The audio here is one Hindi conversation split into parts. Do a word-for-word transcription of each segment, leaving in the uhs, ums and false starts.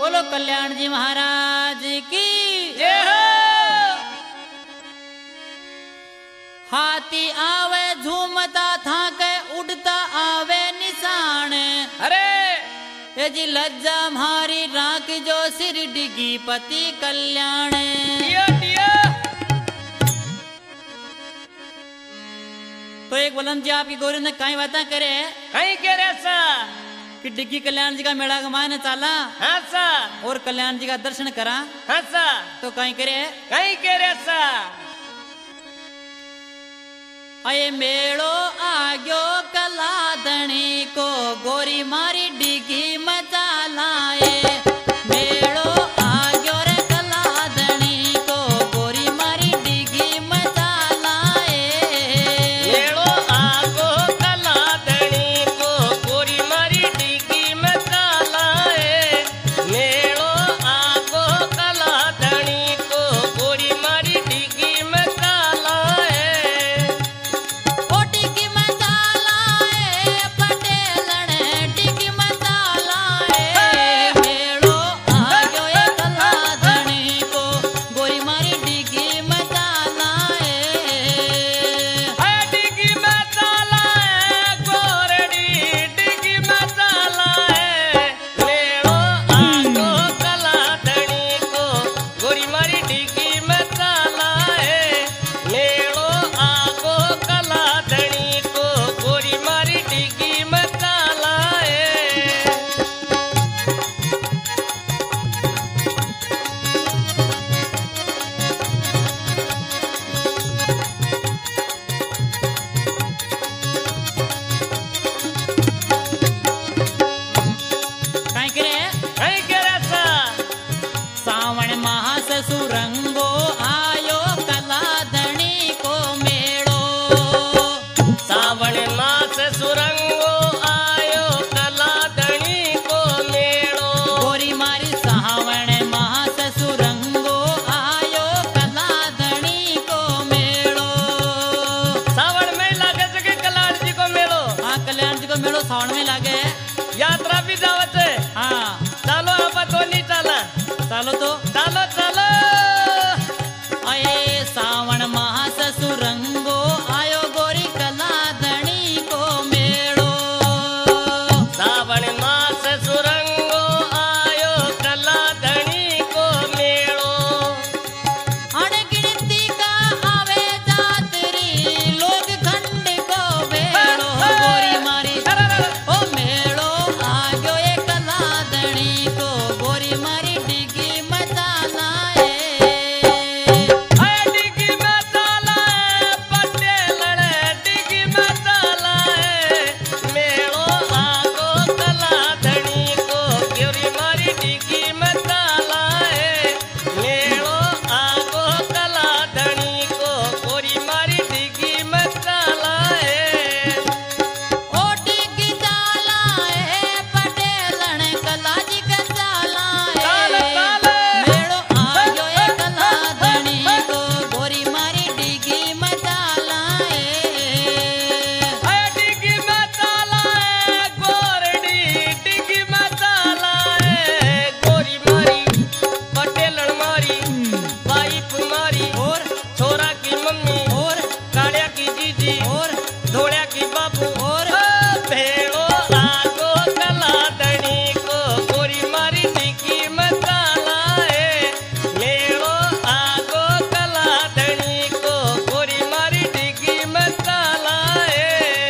बोलो कल्याण जी महाराज की जय हो। हाथी आवे झूमता था के उड़ता आवे निशान। अरे ये जी लज्जा मारी राख जो सिर डिगी पति कल्याण। दिया दिया। तो एक बुलंद जी आपकी गौरी ने कई बातें करे कहीं कह रहे सा कि डिग्गी कल्याण जी का मेला गमाने चाला हाँ सा और कल्याण जी का दर्शन करा हाँ सा तो कहीं करे कहीं कह रहे सा अये मेड़ो आग्यो कलादणी को गोरी मारी डिगी मचा लाए। मेड़ो आग्यो रे कलादणी को गोरी मारी डिगी मचा लाए। मेड़ो आगो कलादणी को गोरी मारी डिगी मचा लाए। मेड़ो आगो कलादणी को गोरी मारी डिगी मचा लाए। ओ डिगी मचा लाए पटेलन डिगी मचा लाए। मेड़ो आग्यो ये कलादणी को गोरी मारी डिगी मचा लाए। है डिगी मचा लाए गोरडी डिगी मचा लाए। मेड़ो आगो कलादणी को गोरी मारी डिगी मचा लाए। मेड़ो आगो कलादणी को गोरी मारी डिगी मचा लाए। काई करे कहीं कह रहे सा सावण मास सुरंगो आयो कलादणी को मेड़ो। सावण मास सुरंगो आयो कलादणी को मेड़ो। गोरी मारी सावण मास सुरंगो आयो कलादणी को मेड़ो। सावन में लागे जगे कल्याण जी को मेड़ो। हाँ कल्याण जी को मेड़ो सावण में लागे। यात्रा भी जावत है। हाँ चलो आप तो नहीं चला। चलो तो चलो चलो अये सावण मास सुरंगो आयो गोरी कलादणी को मेड़ो। सावन मास सुरंगो आयो कलादणी को मेड़ो। अणगिनती का आवे जातरी लोग खंड को बेड़ो। गोरी मारी ओ मेड़ो आग्यो ये कलादणी को गोरी मारी डिगी मचा लाए। है डिगी मचा लाए पटेलन डिगी मचा लाए। मेड़ो आगो कलादणी को गोरी मारी डिगी मचा लाए। मेड़ो आगो कलादणी को गोरी मारी डिगी मचा लाए। ओ डिगी चालाए पटेलन कलाजी का चालाए। चाल, चाल। मेड़ो आग्यो ये कलादणी को गोरी मारी डिगी मचा लाए। है डिगी मचा लाए गोरडी डिगी मचा लाए। गोरी मारी पटेलन मारी वाइफ मारी और छोरा की मम्मी और काड़िया की जीजी और धोड़िया की बाबू और भेड़ो आगो कलादणी को गोरी मारी डिगी मचा लाए। मेड़ो आगो कलादणी को गोरी मारी डिगी मचा लाए।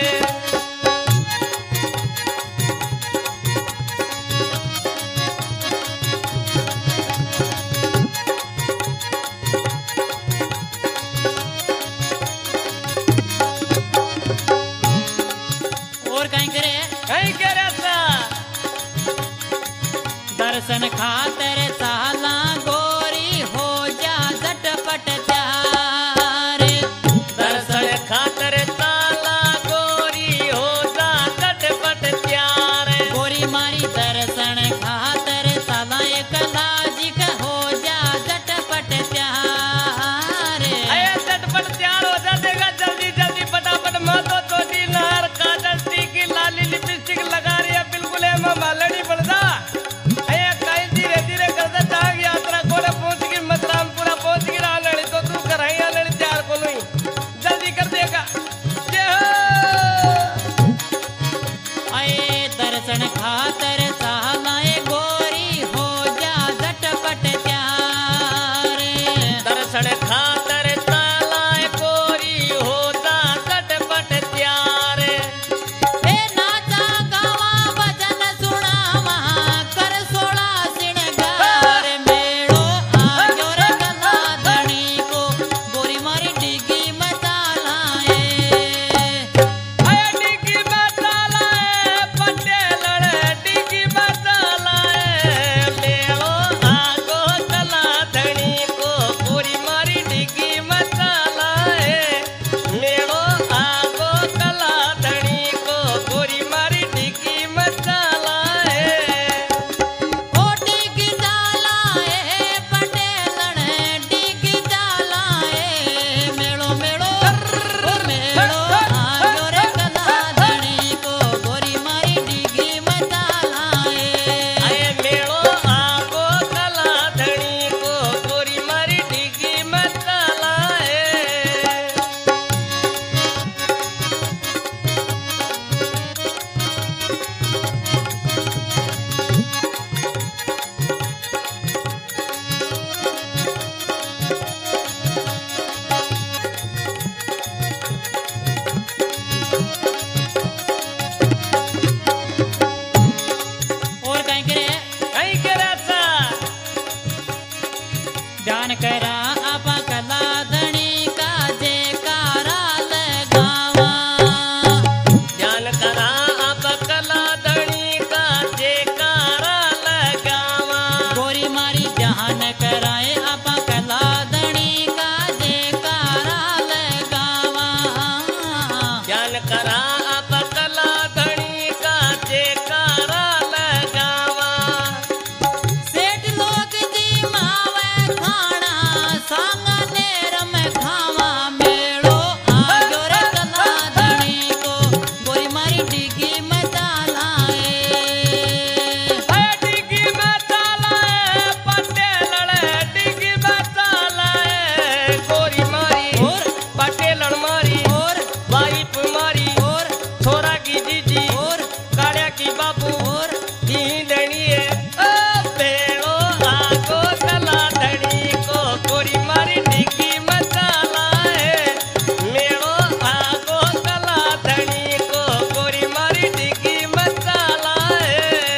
और कहीं करे कहीं कह रहे सा दर्शन खातर चाला गोरी हो जा झटपट तैयार। दर्शन खातर ताला गोरी हो जा झटपट तैयार। गोरी मारी दर्शन खातर चाला ये कलाजी का हो जा झटपट तैयार। अये झटपट तैयार हो जा देगा जल्दी जल्दी फटाफट मातो चोटी नार काजल टीकी लाली लिपस्टिक लगा रही है बिल्कुल है मामा लड़ी पड़ जा। अये कहीं धीरे धीरे दर्शन खातर चालाए गोरी हो जा झटपट त्यार दर्शन खातर चालाए गोरी हो जा झटपट त्यार हे नाचा गावा भजन सुनावा कर सोळा सिणगार मेळो आग्यो रे गलाधणी को गोरी मारी डिगी मचालाए आया डिगी मचालाए पटेलड़ डिगी मचालाए मेळो आगो गलाधणी को गोरी मारी डिगी मचालाए मेळो आगो गलाधणी को गोरी मारी डिगी मचालाए ओ डिगी जालाए पटेलण डिगी जालाए मेळो मेळो ओ मेळो आग्यो रे गलाधणी को गोरी मारी डिगी मचालाए आये मेळो आगो गलाधणी को गोरी मारी डिगी मचालाए और काय करे काही करायचा ध्यान करा आपा कलाधणी का जयकारा लगावा ध्यान करा आप कलाधणी का जयकारा लगावा गोरी मारी ध्यान कराए आपा कलाधणी का जयकारा लगावा ध्यान करा आप कलाधणी का जयकारा लगावा सेठ लोग जी मावे खाना सांग नेर में खावा मेळो आग्यो रे कलाधणी को गोरी मारी डिगी मचालाए आया डिगी मचालाए पटेलड़ डिगी मचालाए गोरी मारी और पटेलड़ मारी और वाइफ मारी और छोरा की जीजी और काड़िया की बाबू और धींदणीए ओ बेड़ो आगो कलाधणी को गोरी मारी डिगी मचालाए मेड़ो आगो कलाधणी को गोरी मारी डिगी मचालाए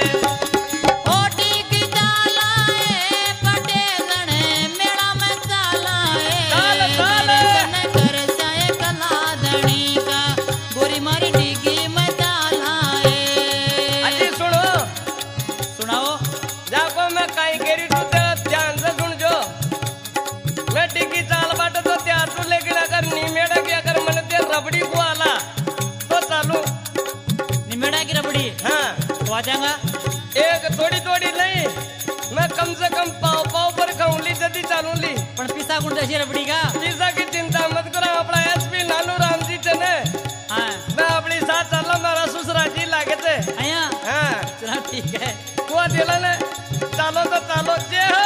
ओ डिगी जालाए पटेलण मेला में चालाए चाल, चाल। दर्शन कर जाए कलाधणी का गोरी मारी डिगी मचालाए अजी सुनो सुनाओ जाको मैं काई केरी तू तेरा ध्यान से सुन जो मैं डिगी चाल बाट तो त्यार तू लेकिन अगर नीमेड़ा की अगर मन ते रबड़ी को आला तो चालू निमेड़ा की रबड़ी हाँ तो आ जाएगा एक थोड़ी थोड़ी नहीं मैं कम से कम पाव पाव पर खाऊं ली जदी चालू ली पण पिसा गुण जशी रबड़ी का पिज्जा की चिंता मत करो अपना एसपी नानू राम जी चने हाँ मैं अपनी साथ चल मेरा ससुरा जी लागे थे आया हाँ चला ठीक है कुआ दिला ने चालो तो चालो जे हो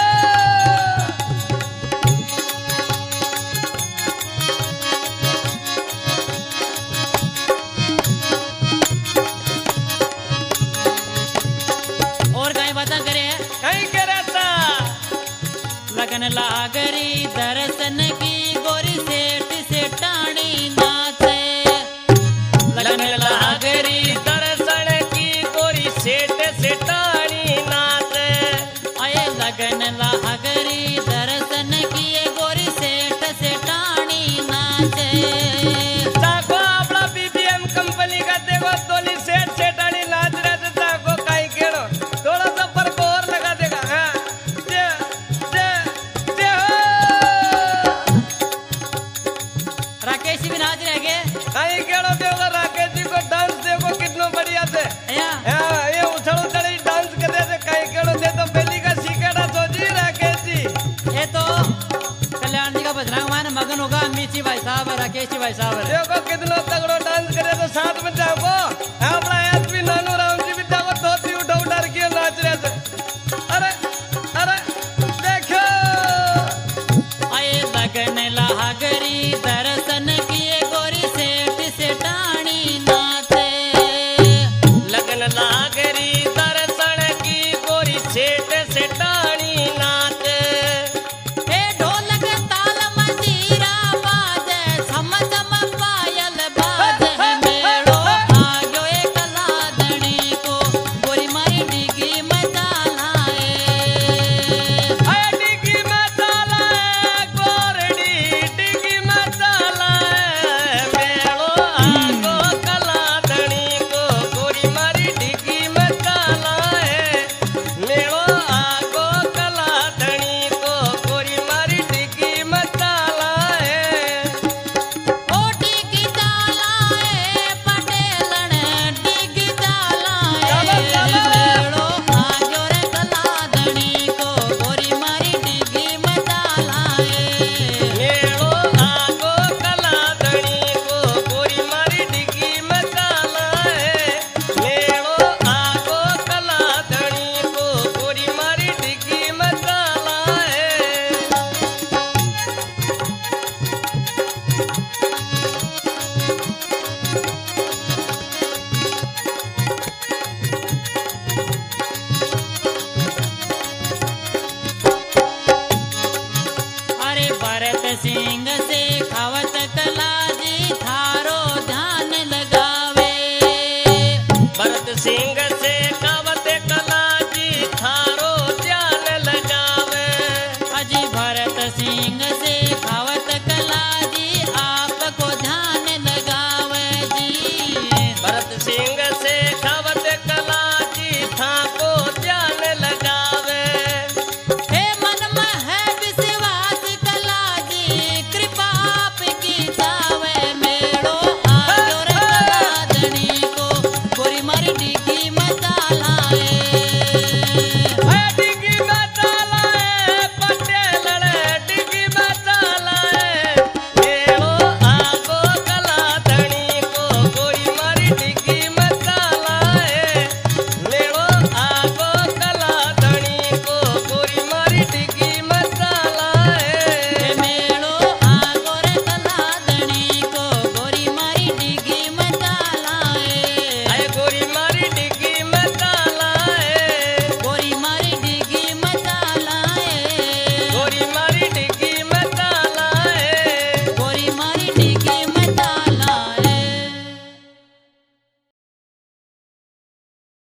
और काय बात करे कहीं के रहता लगन लागरी दर्शन की गोरी सेठ सेठानी नाचे लगन लागरी दर्शन की गोरी सेठ सेठानी नाच आए लगन लागरी दर्शन की ये गोरी सेठ सेठानी नाचे जाको आपला बीबीएम कंपनी का देखो तोली सेठ सेठानी नाच रहे थे जाको काई केड़ो थोड़ा सा पर और लगा देगा हाँ जे जे जे हो राकेश भी नाच रहे गे काई केड़ो देखो राकेश जी को डांस देखो कितना बढ़िया थे आया हाँ ये उछल उछल डांस कर रहे थे काई केड़ो दे तो पहली का सीखेड़ा सोची राकेश जी ये तो कल्याण जी का बजरंग मान मगन होगा मीची भाई साहब राकेश जी भाई साहब देखो कितना तगड़ो डांस करे तो साथ में जाओ अपना एसपी नानू राम जी भी जाओ धोती उठा उठा के नाच रहे थे अरे अरे देखो आए लगन लागरी दर्शन किए गोरी सेठ सेठानी नाचे लगन लागे सिंह से खावत कला जी थारो ध्यान लगावे अजी भरत सिंह से खावत कला जी आपको ध्यान लगावे जी भरत सिंह से खावत कला जी था को ध्यान लगावे हे मन में है विश्वास कला जी कृपा आपकी छावे मेड़ो आयो रे कला धनी को गोरी मारी डिगी मचाल